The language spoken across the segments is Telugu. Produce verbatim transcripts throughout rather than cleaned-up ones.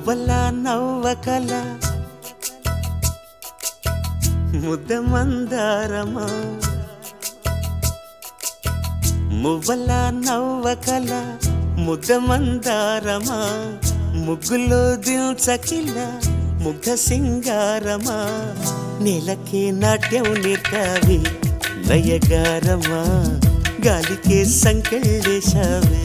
మువ్వల నవ్వకల ముద్ద మందారమా మువ్వల నవ్వకల ముద్ద మందారమా ముగ్గులో దిల్చకిల ముగ్ధ సింగారమా నేలకే నాట్యం నేర్తావి నయగారమా గాలికే సంకెళ్ళేశావే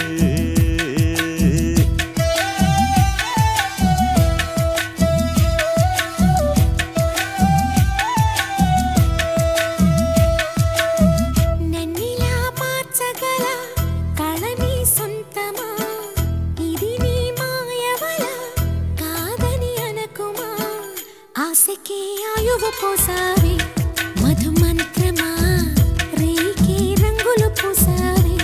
ఆశకే ఆయువు పోసావే మధు మంత్రమా రేకే రంగులు పోసావే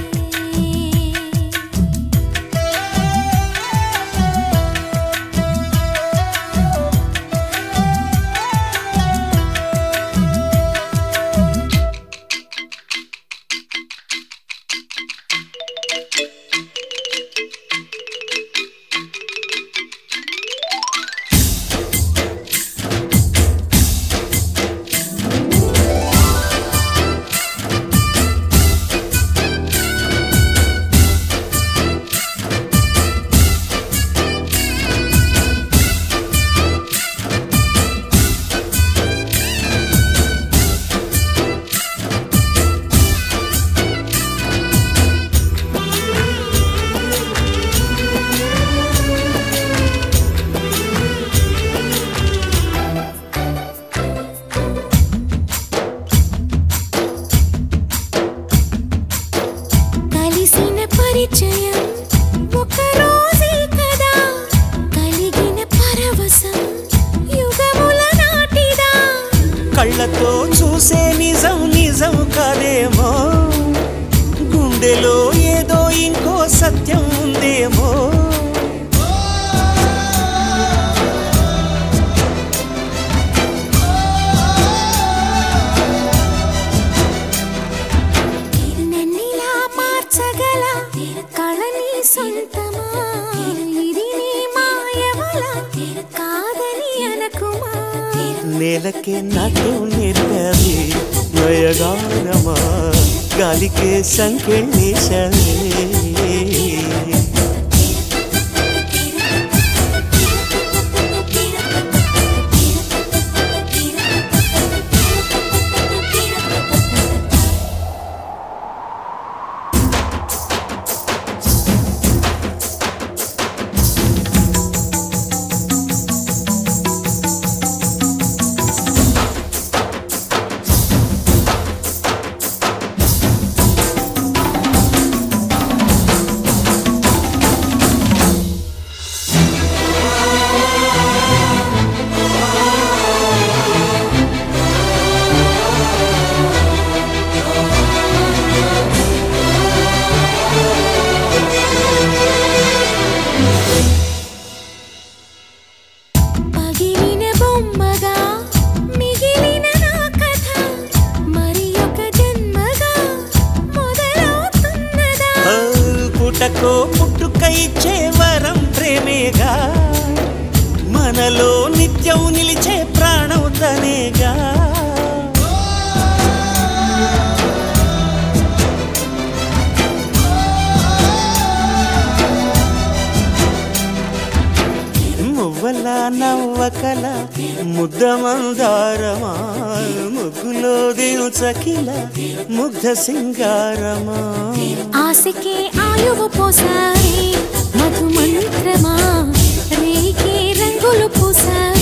పరిచయం ఒక రోజే కదా కలిగిన పరవశం యుగముల నాటిదా కళ్ళతో చూసే నిజం నిజం కాదేమో గుండెలో ఏదో ఇంకో సత్యం ఉందేమో సొంతమా ఇది నీ మాయవల కాదని అనకుమా నేలకే నాట్యం నేర్పావి నయగారమా గాలికే సంకెళ్ళేశావే పుట్టకో పుట్టుకై ఇచ్చే వరం ప్రేమేగా మనలో నిత్యం నిలిచే ప్రాణం తనేగా మువ్వల నవ్వకల ముద్ద మందారమా ముగ్గులో దిల్చకిల ముగ్ధ సింగారమా ఆశకే ఆయువు పోసావే మధు మంత్రమా రేకే రంగులు పోసావే